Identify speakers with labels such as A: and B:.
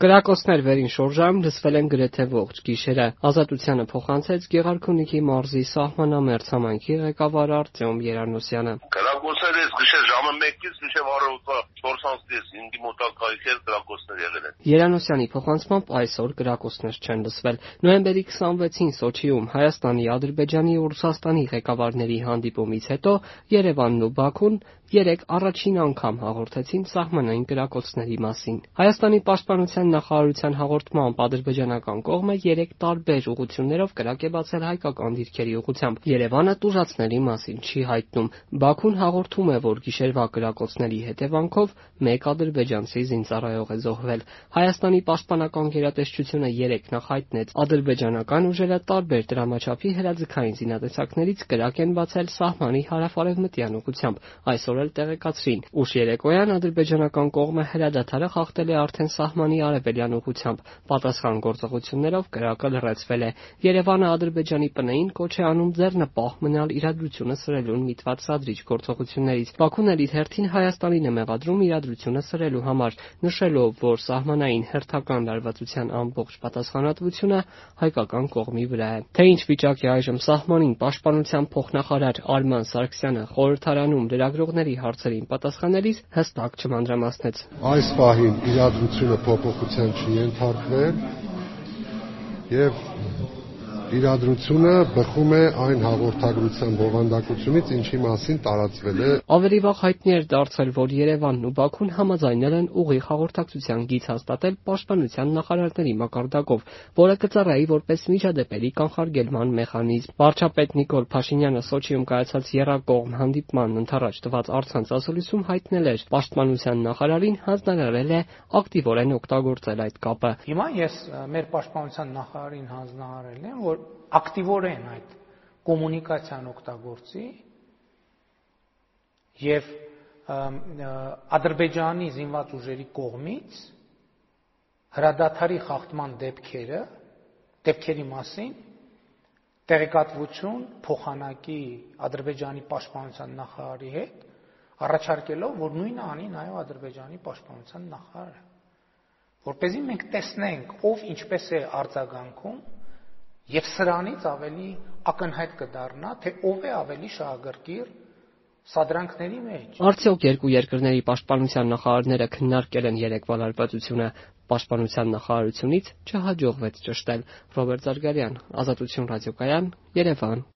A: Կրակոցներ վերին շորժայում լսվել են գրեթե ողջ գիշերը։ Ազատությանը փոխանցեց Գեղարքունիքի մարզի սահմանամերձ համայնքի ղեկավար Արտյոմ Երանոսյանը։
B: Կրակոցները այս գիշեր ժամը 1-ից մինչև առավոտվա 4:30-ի մոտակայքեր կրակոցներ եղել են։
A: Երանոսյանի փոխանցմամբ այսօր կրակոցներ չեն լսվել։ Նոյեմբերի 26-ին Սոչիում Հայաստանի, Ադրբեջանի ու Ռուսաստանի ղեկավարների հանդիպումից հետո Երևանն ու Բաքուն երեկ առաջին անգամ հաղորդեցին սահմանային կրակոցների մասին։ Հայաստանի պաշտպանության նախարարության հաղորդմամբ ադրբեջանական կողմը 3 տարբեր ուղղություններով կրակ է բացել հայկական դիրքերի ուղղությամբ։ Երևանը տուժածների մասին չի հայտնում։ Բաքուն հաղորդում է, որ գիշերվա կրակոցների հետևանքով 1 ադրբեջանցի զինծառայող է զոհվել։ Հայաստանի պաշտպանական գերատեսչությունը 3 նախ հայտնեց ադրբեջանական ուժերը տարբեր դրամաչափի հրաձգային զինատեսակներից կրակ են բացել սահմանի հարավ-արևմտյան ուղղությամբ։ Այսօր էլ տեղեկացրին, ուշ երեկոյան ադրբեջանական կողմը հրադադարը խախտել է արդեն սահմանի արևելյան ուղղությամբ։ Պատասխան գործողություններով կրակը լռեցվել է։ Երևանը Ադրբեջանի ՊՆ-ին կոչ է անում ձեռնպահ մնալ իրադրությունը սրելուն միտված սադրիչ գործողություններից։ Բաքուն էլ իր հերթին Հայաստանին է մեղադրում իրադրությունը սրելու համար, նշելով, որ սահմանային հերթական լարվածության ամբողջ պատասխանատվությունը հայկական կողմի վրա է։ Թե ինչ վիճակ է այժմ սահմանին, պաշտպանության փոխնախարար Արման Սարգսյանը խորհրդարանում լրագրողների հարցերին պատասխանելիս հստակ չմանրամասնեց։
C: Այս պահին իրադրությունը փոփոխության չի ենթարկվել եւ իրադրությունը բխում է այն հաղորդագրության բովանդակությունից, ինչի մասին տարածվել է։
A: Ավելի վաղ հայտնի էր դարձել, որ Երևանն ու Բաքուն համաձայնել են ուղիղ հաղորդակցության գիծ հաստատել պաշտպանության նախարարների մակարդակով, որը կծառայի որպես միջադեպերի կանխարգելման մեխանիզմ։ Վարչապետ Նիկոլ Փաշինյանը Սոչիում կայացած եռակողմ հանդիպմանն ընդառաջ տված առցանց ասուլիսում հայտնել էր, պաշտպանության նախարարին հանձնարարել է ակտիվորեն օգտագործել այդ կապը։
D: Հիմա ես մեր պաշտպանության նախարարին հանձնարարել եմ, որ ակտիվորեն այդ կոմունիկացիան օգտագործի եւ Ադրբեջանի զինված ուժերի կողմից հրադադարի խախտման դեպքերի մասին տեղեկատվություն փոխանակի Ադրբեջանի պաշտպանության նախարարի հետ, առաջարկելով, որ նույնը անի նաեւ Ադրբեջանի պաշտպանության նախարարը, որպեսզի մենք տեսնենք, ով ինչպես է արձագանքում եւ սրանից ավելի ակնհայտ կդառնա, թե ով է ավելի շահագրգիռ սադրանքների մեջ։
A: Արդյոք երկու երկրների պաշտպանության նախարարները քննարկել են երեկվա լարվածությունը, պաշտպանության նախարարությունից չհաջողվեց ճշտել։ Ռոբերտ Զարգարյան, Ազատություն ռադիոկայան, Երևան։